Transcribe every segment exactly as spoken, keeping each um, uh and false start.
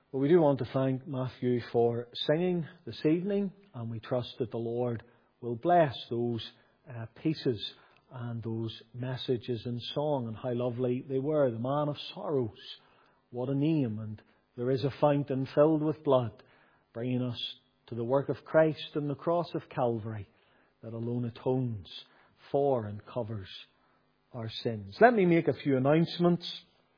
Well, we do want to thank Matthew for singing this evening, and we trust that the Lord will bless those uh, pieces and those messages in song, and how lovely they were. The Man of Sorrows, what a name, and there is a fountain filled with blood, bringing us to the work of Christ and the cross of Calvary that alone atones for and covers our sins. Let me make a few announcements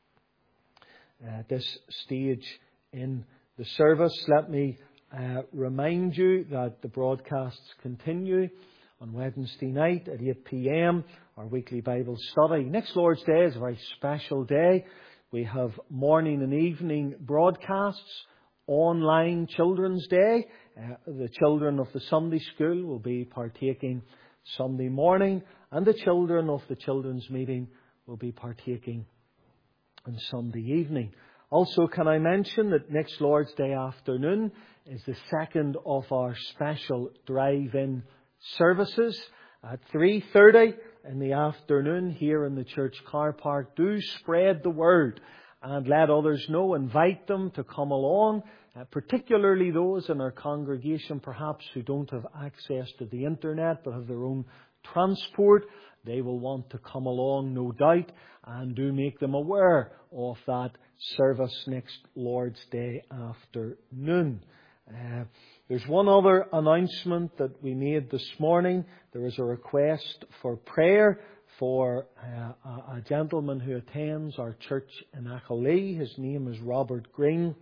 at this stage in the service. Let me uh, remind you that the broadcasts continue on Wednesday night at eight p.m, our weekly Bible study. Next Lord's Day is a very special day. We have morning and evening broadcasts, online Children's Day. Uh, the children of the Sunday school will be partaking Sunday morning, and the children of the children's meeting will be partaking on Sunday evening. Also, can I mention that next Lord's Day afternoon is the second of our special drive-in services at three thirty in the afternoon here in the church car park. Do spread the word and let others know. Invite them to come along, uh, particularly those in our congregation perhaps who don't have access to the internet but have their own transport. They will want to come along, no doubt, and do make them aware of that service next Lord's Day afternoon. Uh, there's one other announcement that we made this morning. There is a request for prayer for uh, a, a gentleman who attends our church in Achillee. His name is Robert Green.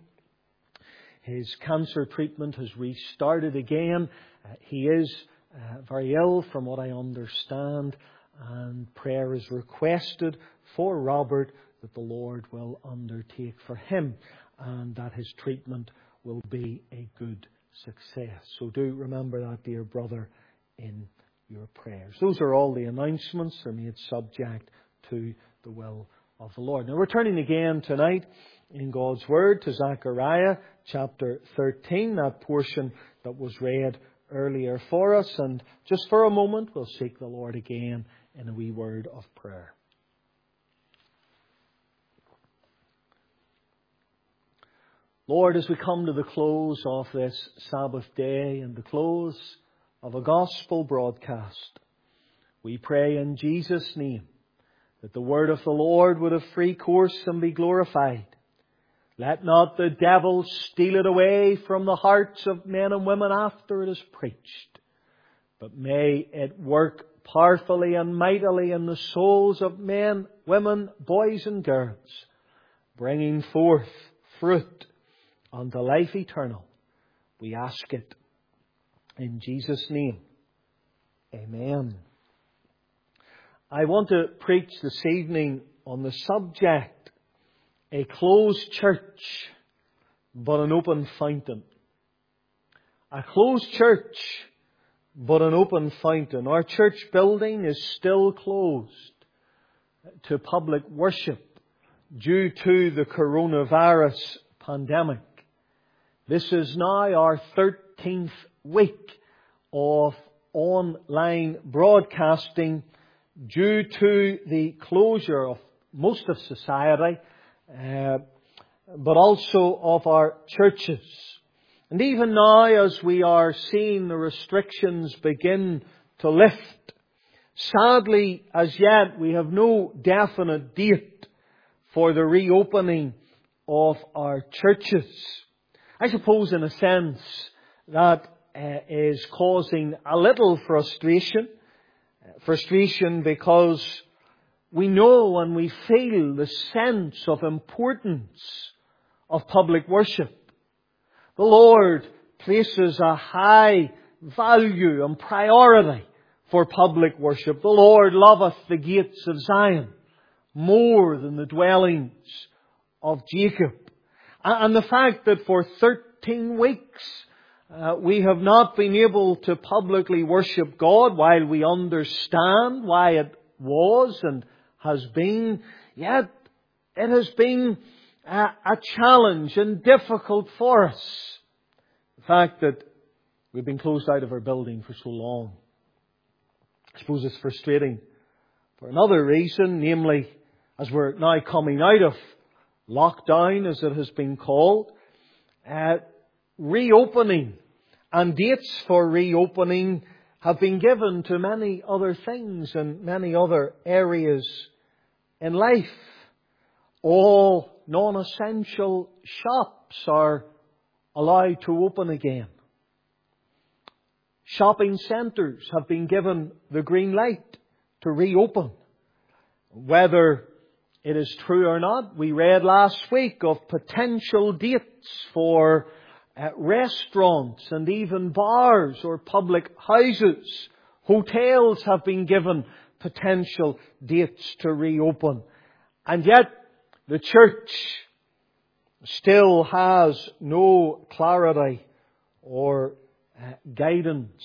His cancer treatment has restarted again. Uh, he is uh, very ill from what I understand, and prayer is requested for Robert that the Lord will undertake for him and that his treatment will be a good success. So do remember that, dear brother, in your prayers. Those are all the announcements. They're made subject to the will of the Lord. Now we're turning again tonight in God's Word to Zechariah chapter thirteen, that portion that was read earlier for us. And just for a moment we'll seek the Lord again in a wee word of prayer. Lord, as we come to the close of this Sabbath day and the close of a gospel broadcast, we pray in Jesus' name that the word of the Lord would have free course and be glorified. Let not the devil steal it away from the hearts of men and women after it is preached, but may it work powerfully and mightily in the souls of men, women, boys and girls, bringing forth fruit unto life eternal. We ask it in Jesus' name. Amen. I want to preach this evening on the subject, a closed church, but an open fountain. A closed church, but an open fountain. Our church building is still closed to public worship due to the coronavirus pandemic. This is now our thirteenth week of online broadcasting due to the closure of most of society, uh, but also of our churches. And even now, as we are seeing the restrictions begin to lift, sadly, as yet, we have no definite date for the reopening of our churches. I suppose, in a sense, that uh, is causing a little frustration. Frustration because we know and we feel the sense of importance of public worship. The Lord places a high value and priority for public worship. The Lord loveth the gates of Zion more than the dwellings of Jacob. And the fact that for thirteen weeks uh, we have not been able to publicly worship God, while we understand why it was and has been, yet it has been a, a challenge and difficult for us. The fact that we've been closed out of our building for so long. I suppose it's frustrating for another reason, namely, as we're now coming out of lockdown, as it has been called, uh, reopening and dates for reopening have been given to many other things and many other areas in life. All non-essential shops are allowed to open again. Shopping centres have been given the green light to reopen. Whether it is true or not, we read last week of potential dates for uh, restaurants and even bars or public houses. Hotels have been given potential dates to reopen. And yet, the church still has no clarity or uh, guidance.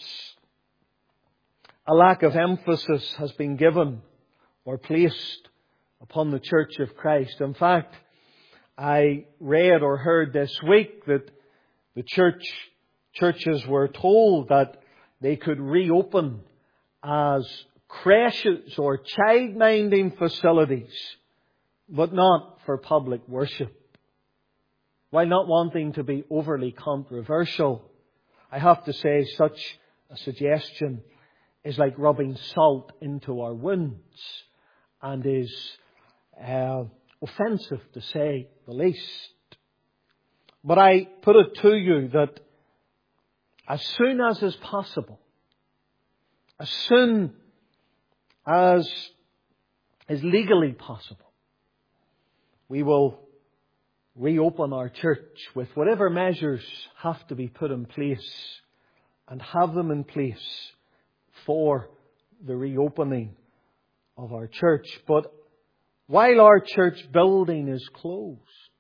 A lack of emphasis has been given or placed upon the Church of Christ. In fact, I read or heard this week that the church churches were told that they could reopen as creches or child-minding facilities, but not for public worship. While not wanting to be overly controversial, I have to say such a suggestion is like rubbing salt into our wounds and is uh, offensive, to say the least. But I put it to you that as soon as is possible, as soon as is legally possible, we will reopen our church with whatever measures have to be put in place, and have them in place for the reopening of our church. But while our church building is closed,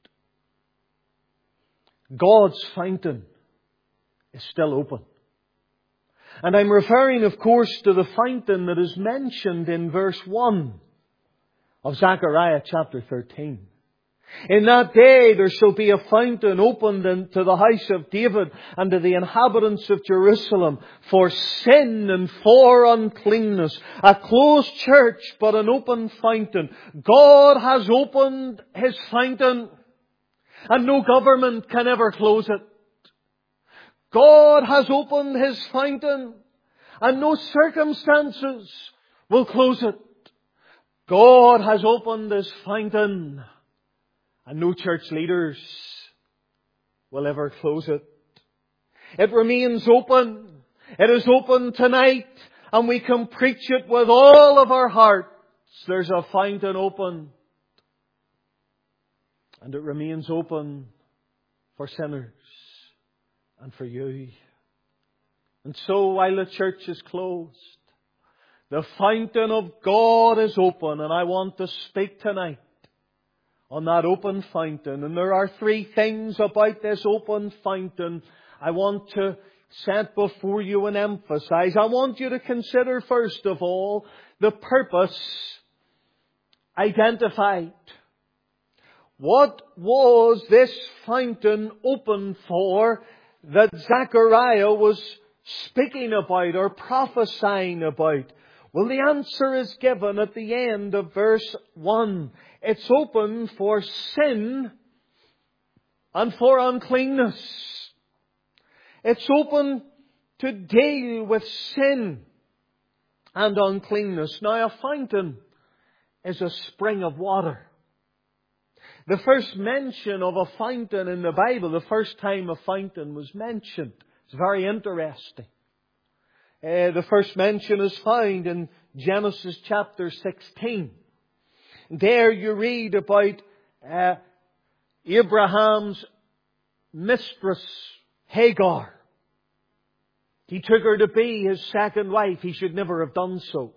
God's fountain is still open. And I'm referring, of course, to the fountain that is mentioned in verse one of Zechariah chapter thirteen. In that day there shall be a fountain opened to the house of David and to the inhabitants of Jerusalem for sin and for uncleanness. A closed church, but an open fountain. God has opened His fountain, and no government can ever close it. God has opened His fountain, and no circumstances will close it. God has opened His fountain, and no church leaders will ever close it. It remains open. It is open tonight, and we can preach it with all of our hearts. There's a fountain open, and it remains open for sinners and for you. And so while the church is closed, the fountain of God is open, and I want to speak tonight on that open fountain. And there are three things about this open fountain I want to set before you and emphasize. I want you to consider, first of all, the purpose identified. What was this fountain open for that Zechariah was speaking about or prophesying about? Well, the answer is given at the end of verse one. It's open for sin and for uncleanness. It's open to deal with sin and uncleanness. Now, a fountain is a spring of water. The first mention of a fountain in the Bible, the first time a fountain was mentioned, it's very interesting. Uh, the first mention is found in Genesis chapter sixteen. There you read about uh, Abraham's mistress, Hagar. He took her to be his second wife. He should never have done so.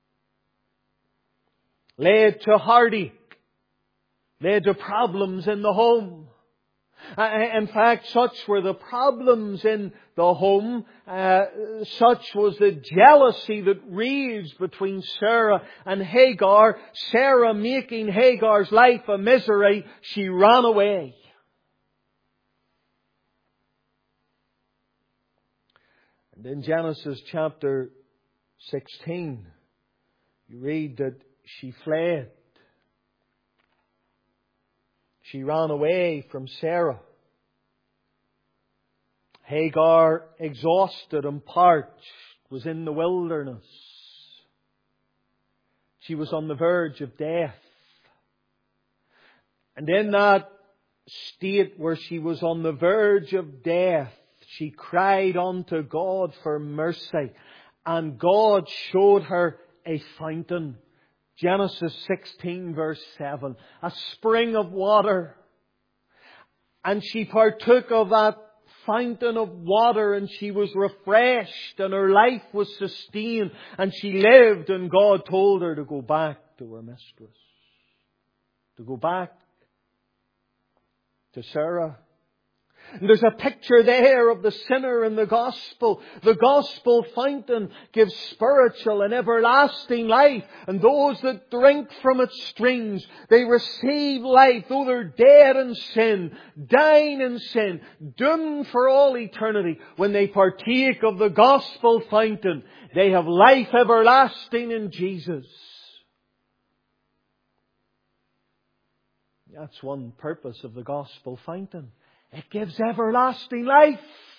Led to heartache. Led to problems in the home. In fact, such were the problems in the home, uh, such was the jealousy that raged between Sarah and Hagar. Sarah, making Hagar's life a misery, she ran away. And in Genesis chapter sixteen, you read that she fled. She ran away from Sarah. Hagar, exhausted and parched, was in the wilderness. She was on the verge of death. And in that state where she was on the verge of death, she cried unto God for mercy. And God showed her a fountain. Genesis sixteen verse seven. A spring of water. And she partook of that fountain of water, and she was refreshed, and her life was sustained, and she lived, and God told her to go back to her mistress. To go back to Sarah. And there's a picture there of the sinner in the gospel. The gospel fountain gives spiritual and everlasting life. And those that drink from its streams, they receive life, though they're dead in sin, dying in sin, doomed for all eternity. When they partake of the gospel fountain, they have life everlasting in Jesus. That's one purpose of the gospel fountain. It gives everlasting life.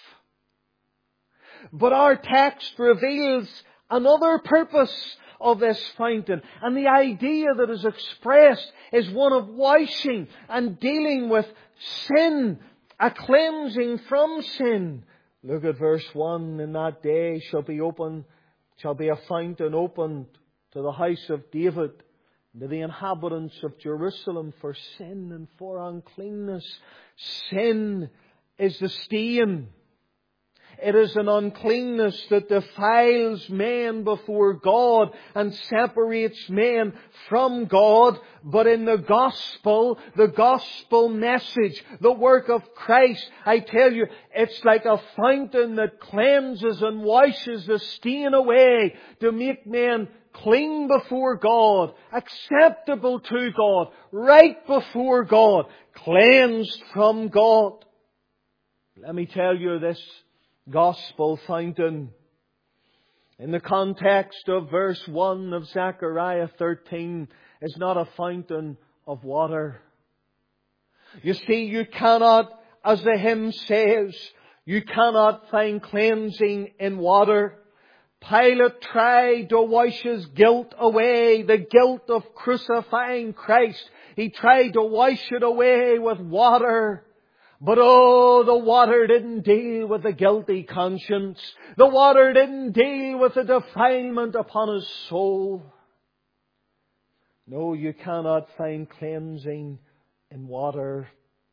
But our text reveals another purpose of this fountain. And the idea that is expressed is one of washing and dealing with sin, a cleansing from sin. Look at verse one. In that day shall be open, shall be a fountain opened to the house of David, to the inhabitants of Jerusalem, for sin and for uncleanness. Sin is the stain. It is an uncleanness that defiles men before God and separates men from God. But in the gospel, the gospel message, the work of Christ, I tell you, it's like a fountain that cleanses and washes the stain away to make men clean before God, acceptable to God, right before God, cleansed from God. Let me tell you, this gospel fountain, in the context of verse one of Zechariah thirteen, is not a fountain of water. You see, you cannot, as the hymn says, you cannot find cleansing in water. Pilate tried to wash his guilt away, the guilt of crucifying Christ. He tried to wash it away with water. But oh, the water didn't deal with the guilty conscience. The water didn't deal with the defilement upon his soul. No, you cannot find cleansing in water.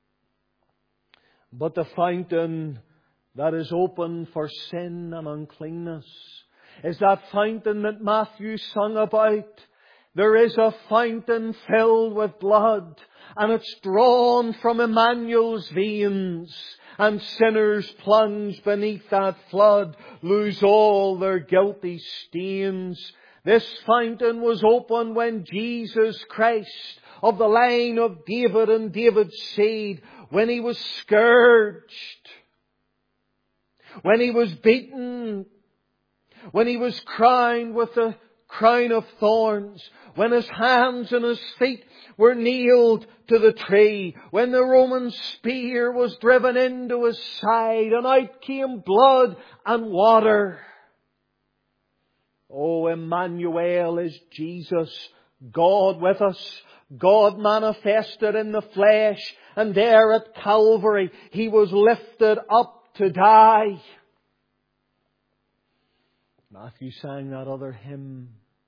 But the fountain that is open for sin and uncleanness is that fountain that Matthew sung about. There is a fountain filled with blood, and it's drawn from Emmanuel's veins, and sinners plunged beneath that flood lose all their guilty stains. This fountain was opened when Jesus Christ, of the line of David and David's seed, when He was scourged, when He was beaten, when He was crowned with the crown of thorns, when His hands and His feet were nailed to the tree, when the Roman spear was driven into His side, and out came blood and water. Oh, Emmanuel is Jesus, God with us, God manifested in the flesh, and there at Calvary He was lifted up to die. Matthew sang that other hymn,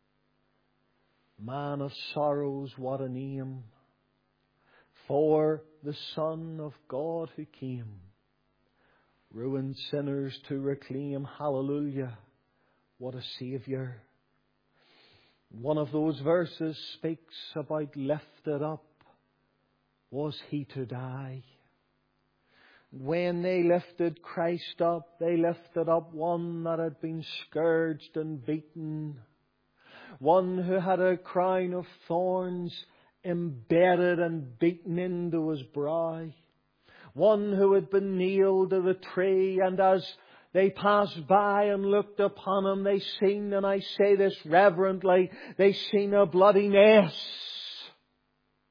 Man of sorrows, what a name, for the Son of God who came, ruined sinners to reclaim. Hallelujah, what a Saviour. One of those verses speaks about lifted up was He to die. When they lifted Christ up, they lifted up one that had been scourged and beaten. One who had a crown of thorns embedded and beaten into his brow. One who had been nailed to the tree, and as they passed by and looked upon Him, they seen, and I say this reverently, they seen a bloody mess.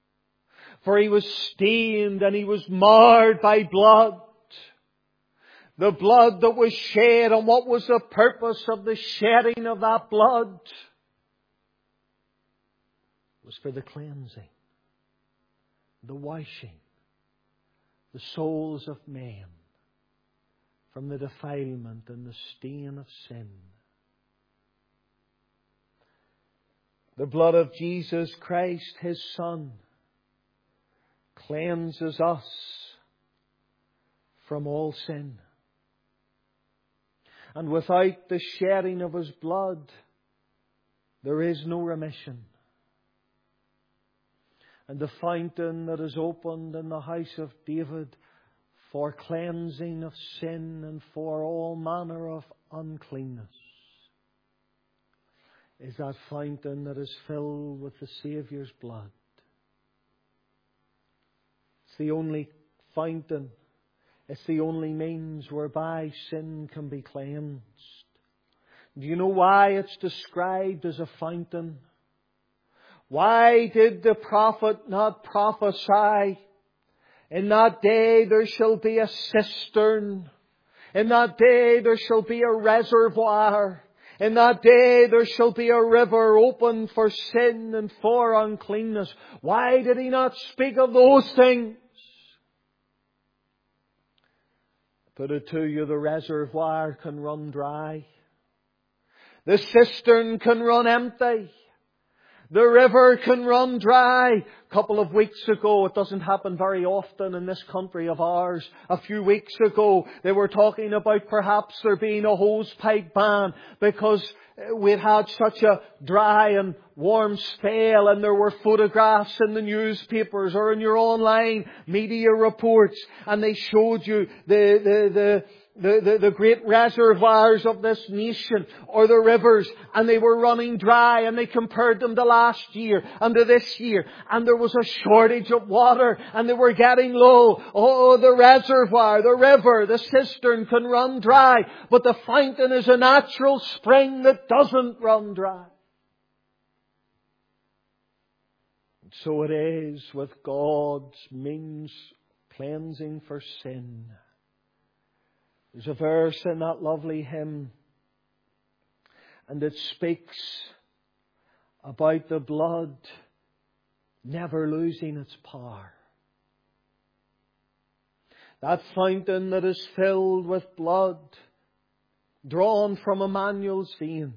For He was stained and He was marred by blood. The blood that was shed, and what was the purpose of the shedding of that blood? It was for the cleansing, the washing, the souls of men from the defilement and the stain of sin. The blood of Jesus Christ, His Son, cleanses us from all sin. And without the shedding of His blood, there is no remission. And the fountain that is opened in the house of David for cleansing of sin and for all manner of uncleanness is that fountain that is filled with the Saviour's blood. It's the only fountain. It's the only means whereby sin can be cleansed. Do you know why it's described as a fountain? Why did the prophet not prophesy? In that day there shall be a cistern. In that day there shall be a reservoir. In that day there shall be a river open for sin and for uncleanness. Why did he not speak of those things? Put it to you, the reservoir can run dry. The cistern can run empty. The river can run dry. A couple of weeks ago, it doesn't happen very often in this country of ours. A few weeks ago, they were talking about perhaps there being a hosepipe ban because we'd had such a dry and warm spell, and there were photographs in the newspapers or in your online media reports, and they showed you the the the The, the, the great reservoirs of this nation, or the rivers, and they were running dry, and they compared them to last year and to this year, and there was a shortage of water, and they were getting low. Oh, the reservoir, the river, the cistern can run dry, but the fountain is a natural spring that doesn't run dry. And so it is with God's means cleansing for sin. There's a verse in that lovely hymn, and it speaks about the blood never losing its power. That fountain that is filled with blood drawn from Emmanuel's veins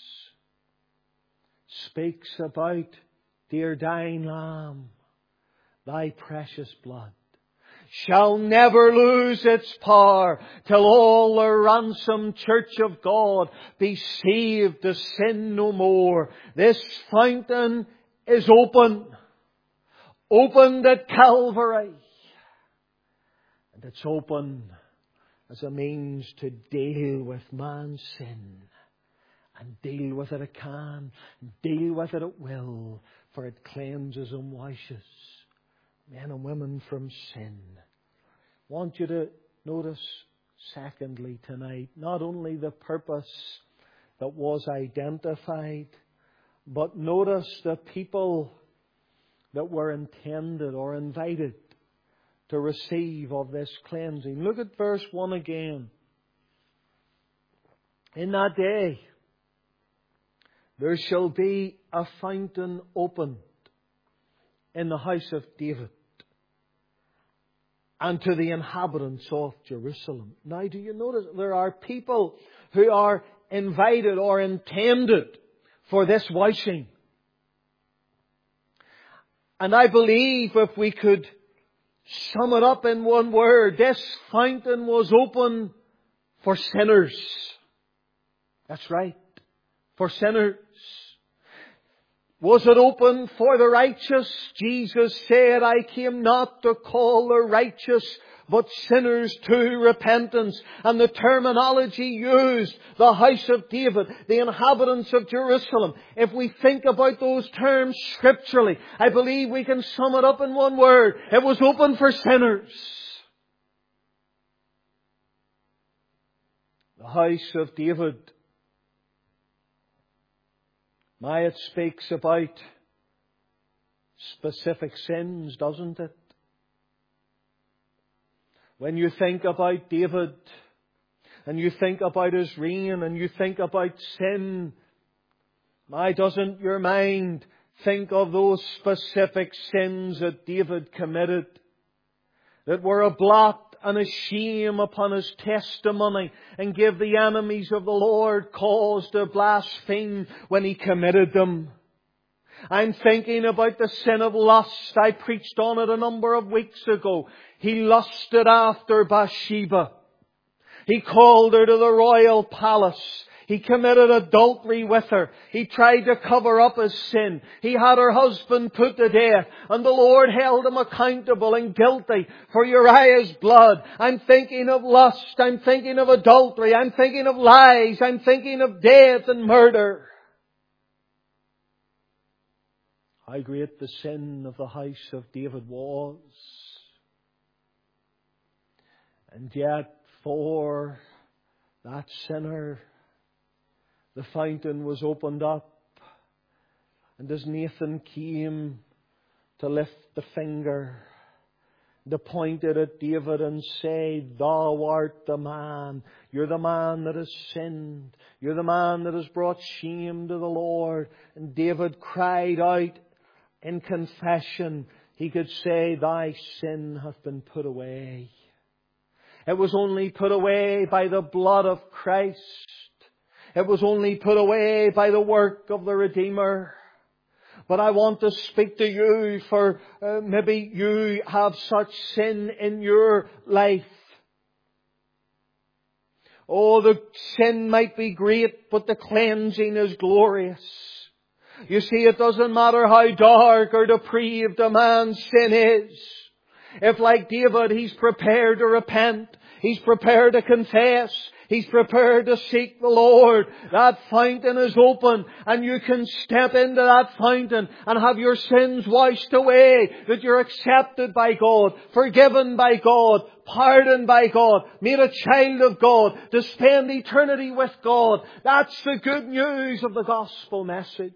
speaks about, dear dying Lamb, thy precious blood shall never lose its power till all the ransomed church of God be saved to sin no more. This fountain is open, opened at Calvary, and it's open as a means to deal with man's sin, and deal with it it can, deal with it it will, for it cleanses and washes men and women from sin. I want you to notice, secondly, tonight, not only the purpose that was identified, but notice the people that were intended or invited to receive of this cleansing. Look at verse one again. In that day, there shall be a fountain opened in the house of David, and to the inhabitants of Jerusalem. Now, do you notice there are people who are invited or intended for this washing? And I believe if we could sum it up in one word, this fountain was open for sinners. That's right, for sinners. Was it open for the righteous? Jesus said, I came not to call the righteous, but sinners to repentance. And the terminology used, the house of David, the inhabitants of Jerusalem. If we think about those terms scripturally, I believe we can sum it up in one word. It was open for sinners. The house of David. Now it speaks about specific sins, doesn't it? When you think about David, and you think about his reign and you think about sin, why doesn't your mind think of those specific sins that David committed that were a blot and a shame upon his testimony and gave the enemies of the Lord cause to blaspheme when he committed them? I'm thinking about the sin of lust. I preached on it a number of weeks ago. He lusted after Bathsheba. He called her to the royal palace. He committed adultery with her. He tried to cover up his sin. He had her husband put to death. And the Lord held him accountable and guilty for Uriah's blood. I'm thinking of lust. I'm thinking of adultery. I'm thinking of lies. I'm thinking of death and murder. How great the sin of the house of David was. And yet for that sinner, the fountain was opened up. And as Nathan came to lift the finger, to point it at David and say, "Thou art the man. You're the man that has sinned. You're the man that has brought shame to the Lord." And David cried out in confession. He could say, "Thy sin hath been put away." It was only put away by the blood of Christ. It was only put away by the work of the Redeemer. But I want to speak to you, for uh, maybe you have such sin in your life. Oh, the sin might be great, but the cleansing is glorious. You see, it doesn't matter how dark or depraved a man's sin is. If, like David, he's prepared to repent, he's prepared to confess, he's prepared to seek the Lord, that fountain is open and you can step into that fountain and have your sins washed away, that you're accepted by God, forgiven by God, pardoned by God, made a child of God, to spend eternity with God. That's the good news of the gospel message.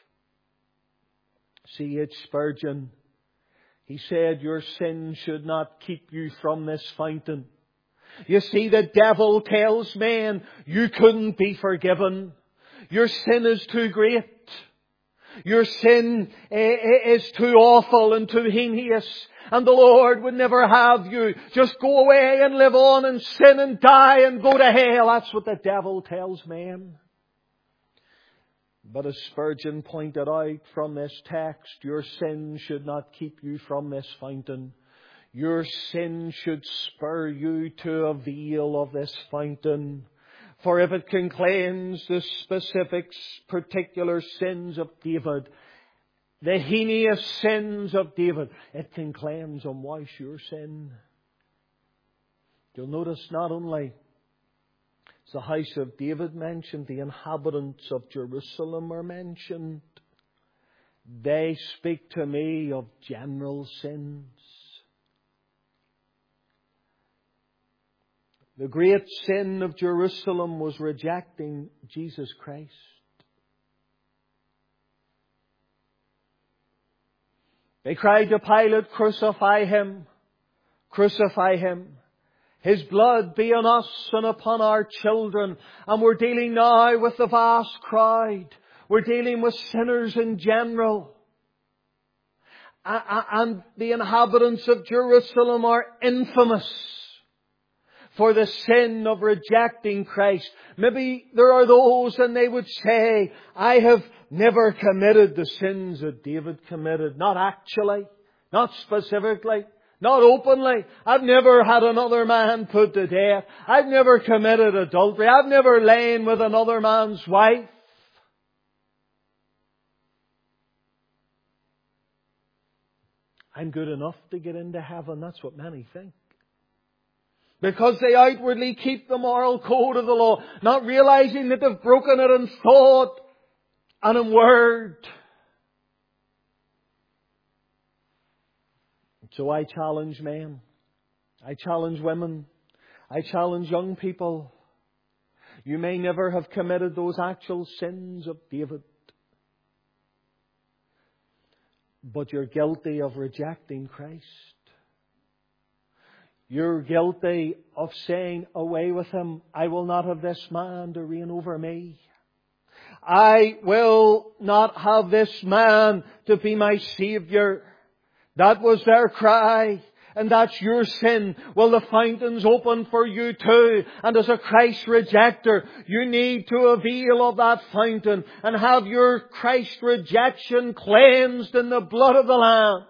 C H Spurgeon, he said, your sin should not keep you from this fountain. You see, the devil tells men you couldn't be forgiven. Your sin is too great. Your sin is too awful and too heinous. And the Lord would never have you. Just go away and live on and sin and die and go to hell. That's what the devil tells men. But as Spurgeon pointed out from this text, your sin should not keep you from this fountain. Your sin should spur you to avail of this fountain. For if it can cleanse the specific, particular sins of David, the heinous sins of David, it can cleanse and wash your sin. You'll notice not only is the house of David mentioned, the inhabitants of Jerusalem are mentioned. They speak to me of general sins. The great sin of Jerusalem was rejecting Jesus Christ. They cried to Pilate, "Crucify Him! Crucify Him! His blood be on us and upon our children." And we're dealing now with the vast crowd. We're dealing with sinners in general. And the inhabitants of Jerusalem are infamous for the sin of rejecting Christ. Maybe there are those and they would say, "I have never committed the sins that David committed." Not actually, not specifically, not openly. I've never had another man put to death. I've never committed adultery. I've never lain with another man's wife. I'm good enough to get into heaven. That's what many think. Because they outwardly keep the moral code of the law, not realizing that they've broken it in thought and in word. So I challenge men. I challenge women. I challenge young people. You may never have committed those actual sins of David, but you're guilty of rejecting Christ. You're guilty of saying, away with him. I will not have this man to reign over me. I will not have this man to be my Saviour. That was their cry. And that's your sin. Well, the fountain's open for you too. And as a Christ rejecter, you need to avail of that fountain and have your Christ rejection cleansed in the blood of the Lamb.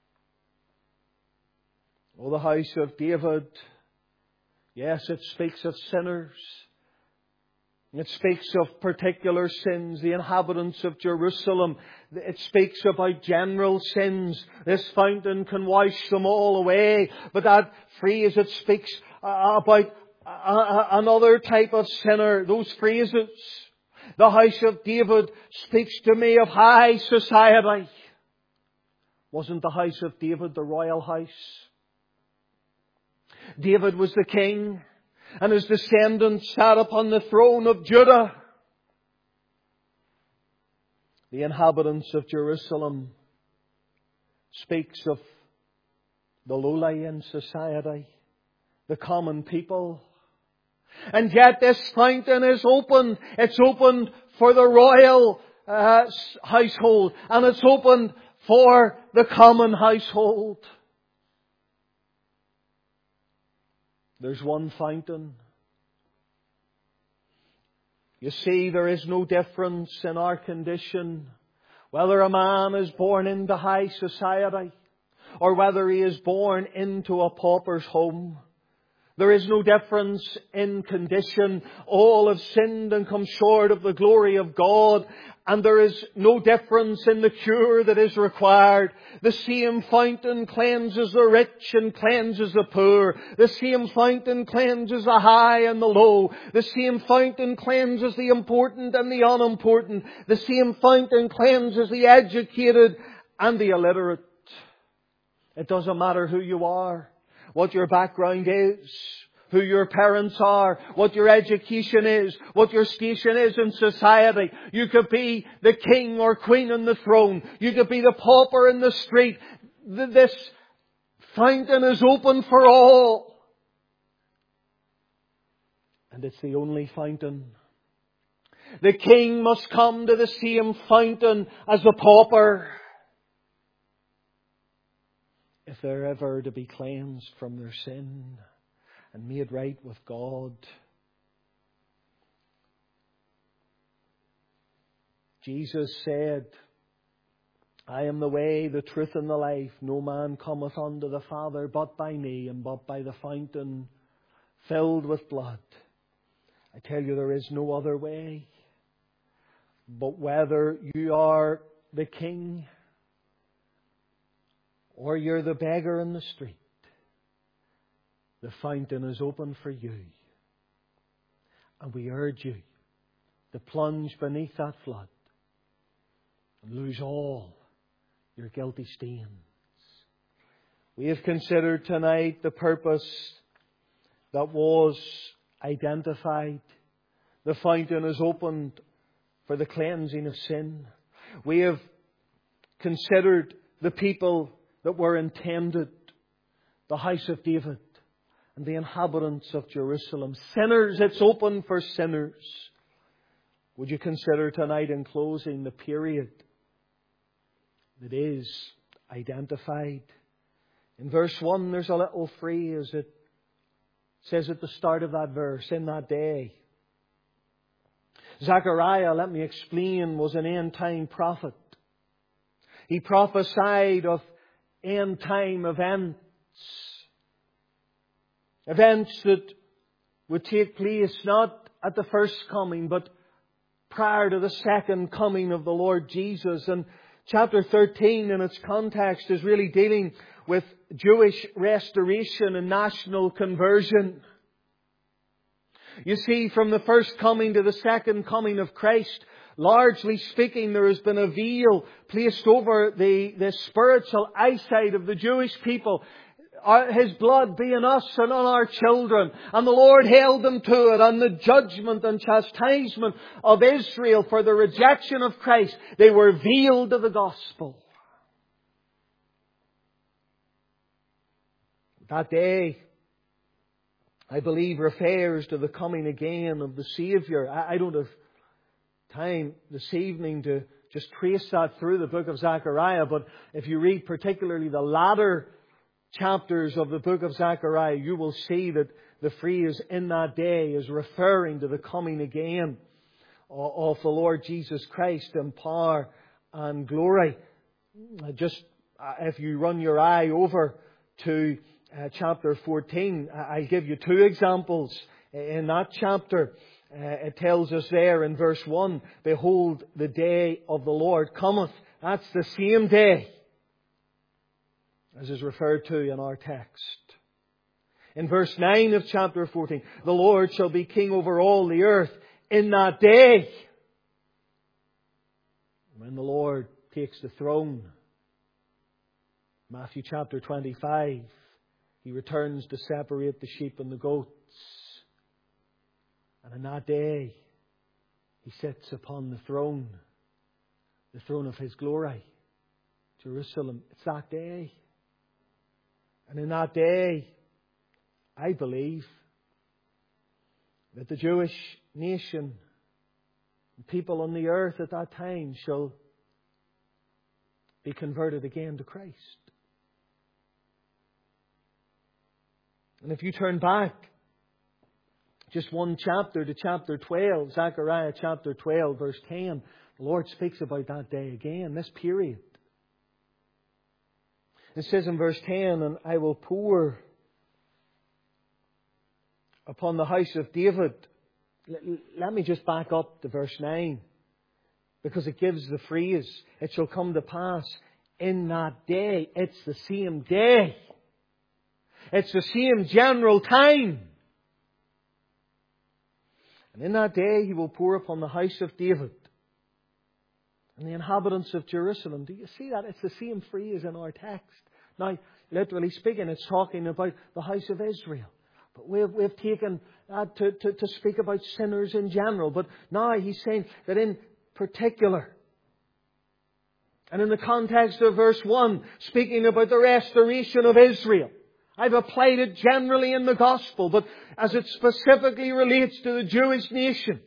Oh, the house of David. Yes, it speaks of sinners. It speaks of particular sins, the inhabitants of Jerusalem. It speaks about general sins. This fountain can wash them all away. But that phrase, it speaks about another type of sinner. Those phrases. The house of David speaks to me of high society. Wasn't the house of David the royal house? David was the king. And his descendants sat upon the throne of Judah. The inhabitants of Jerusalem speaks of the lowly in society, the common people. And yet this fountain is opened. It's opened for the royal uh, household. And it's opened for the common household. There's one fountain. You see, there is no difference in our condition, whether a man is born into high society or whether he is born into a pauper's home. There is no difference in condition. All have sinned and come short of the glory of God. And there is no difference in the cure that is required. The same fountain cleanses the rich and cleanses the poor. The same fountain cleanses the high and the low. The same fountain cleanses the important and the unimportant. The same fountain cleanses the educated and the illiterate. It doesn't matter who you are, what your background is, who your parents are, what your education is, what your station is in society. You could be the king or queen on the throne. You could be the pauper in the street. This fountain is open for all. And it's the only fountain. The king must come to the same fountain as the pauper if they're ever to be cleansed from their sin and made right with God. Jesus said, I am the way, the truth and the life. No man cometh unto the Father but by me, and but by the fountain filled with blood. I tell you, there is no other way. But whether you are the king or you're the beggar in the street, the fountain is open for you. And we urge you to plunge beneath that flood and lose all your guilty stains. We have considered tonight the purpose that was identified. The fountain is opened for the cleansing of sin. We have considered the people that were intended, the house of David and the inhabitants of Jerusalem. Sinners, it's open for sinners. Would you consider tonight in closing the period that is identified? In verse one, there's a little phrase that says at the start of that verse, in that day. Zechariah, let me explain, was an end-time prophet. He prophesied of end-time events. Events that would take place not at the first coming, but prior to the second coming of the Lord Jesus. And chapter thirteen in its context is really dealing with Jewish restoration and national conversion. You see, from the first coming to the second coming of Christ, largely speaking, there has been a veil placed over the, the spiritual eyesight of the Jewish people. His blood being us and on our children. And the Lord held them to it. And the judgment and chastisement of Israel for the rejection of Christ, they were veiled to the gospel. That day, I believe, refers to the coming again of the Saviour. I, I don't have time this evening to just trace that through the book of Zechariah, but if you read particularly the latter chapters of the book of Zechariah, you will see that the phrase "in that day" is referring to the coming again of the Lord Jesus Christ in power and glory. Just if you run your eye over to uh, chapter fourteen, I'll give you two examples in that chapter. Uh, it tells us there in verse one, "Behold, the day of the Lord cometh." That's the same day as is referred to in our text. In verse nine of chapter fourteen, "The Lord shall be king over all the earth in that day." When the Lord takes the throne, Matthew chapter twenty-five, He returns to separate the sheep and the goats. And in that day, He sits upon the throne, the throne of His glory, Jerusalem. It's that day. And in that day, I believe that the Jewish nation, people on the earth at that time, shall be converted again to Christ. And if you turn back just one chapter to chapter twelve, Zechariah chapter twelve, verse ten, the Lord speaks about that day again, this period. It says in verse ten, "And I will pour upon the house of David." Let me just back up to verse nine, because it gives the phrase, "It shall come to pass in that day." It's the same day. It's the same general time. "And in that day He will pour upon the house of David and the inhabitants of Jerusalem." Do you see that? It's the same phrase in our text. Now, literally speaking, it's talking about the house of Israel. But we've, we've taken that to, to, to speak about sinners in general. But now He's saying that in particular, and in the context of verse one, speaking about the restoration of Israel. I've applied it generally in the gospel, but as it specifically relates to the Jewish nation.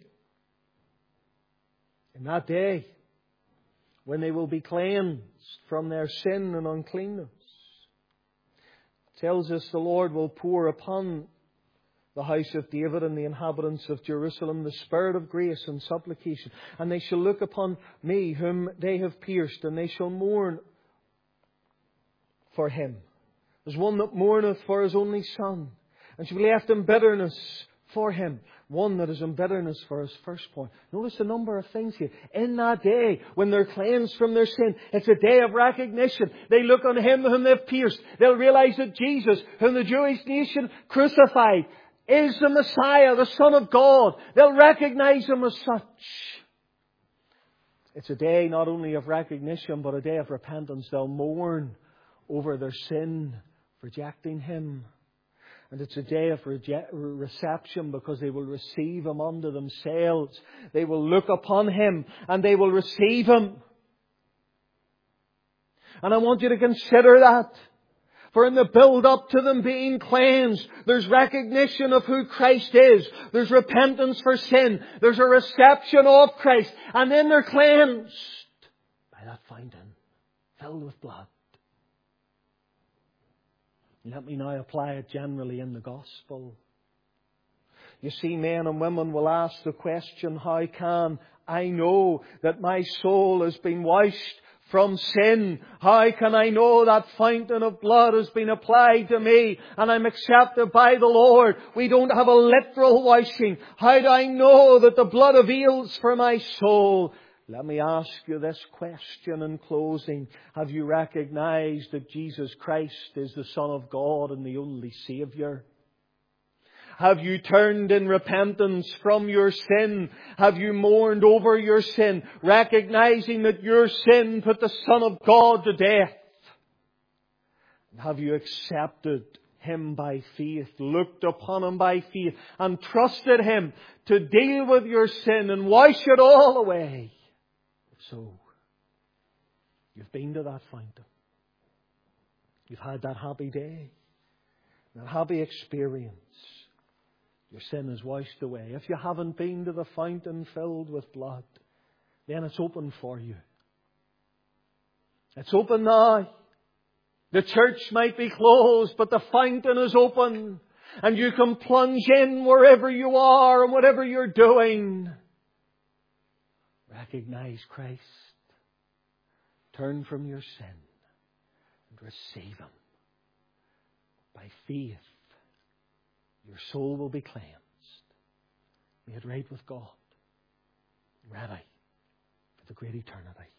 In that day, when they will be cleansed from their sin and uncleanness, it tells us the Lord will pour upon the house of David and the inhabitants of Jerusalem the Spirit of grace and supplication. "And they shall look upon me whom they have pierced, and they shall mourn for him. As one that mourneth for his only son, and shall be left in bitterness for him. One that is in bitterness for his firstborn." Notice the number of things here. In that day, when they're cleansed from their sin, it's a day of recognition. They look on Him whom they've pierced. They'll realize that Jesus, whom the Jewish nation crucified, is the Messiah, the Son of God. They'll recognize Him as such. It's a day not only of recognition, but a day of repentance. They'll mourn over their sin, rejecting Him. And it's a day of reject, reception, because they will receive Him unto themselves. They will look upon Him and they will receive Him. And I want you to consider that. For in the build-up to them being cleansed, there's recognition of who Christ is. There's repentance for sin. There's a reception of Christ. And then they're cleansed by that fountain filled with blood. Let me now apply it generally in the gospel. You see, men and women will ask the question, how can I know that my soul has been washed from sin? How can I know that fountain of blood has been applied to me and I'm accepted by the Lord? We don't have a literal washing. How do I know that the blood avails for my soul? Let me ask you this question in closing. Have you recognized that Jesus Christ is the Son of God and the only Saviour? Have you turned in repentance from your sin? Have you mourned over your sin, recognizing that your sin put the Son of God to death? And have you accepted Him by faith, looked upon Him by faith, and trusted Him to deal with your sin and wash it all away? So, you've been to that fountain. You've had that happy day, that happy experience. Your sin is washed away. If you haven't been to the fountain filled with blood, then it's open for you. It's open now. The church might be closed, but the fountain is open. And you can plunge in wherever you are and whatever you're doing. Recognize Christ. Turn from your sin and receive Him. By faith, your soul will be cleansed, made right with God, ready for the great eternity.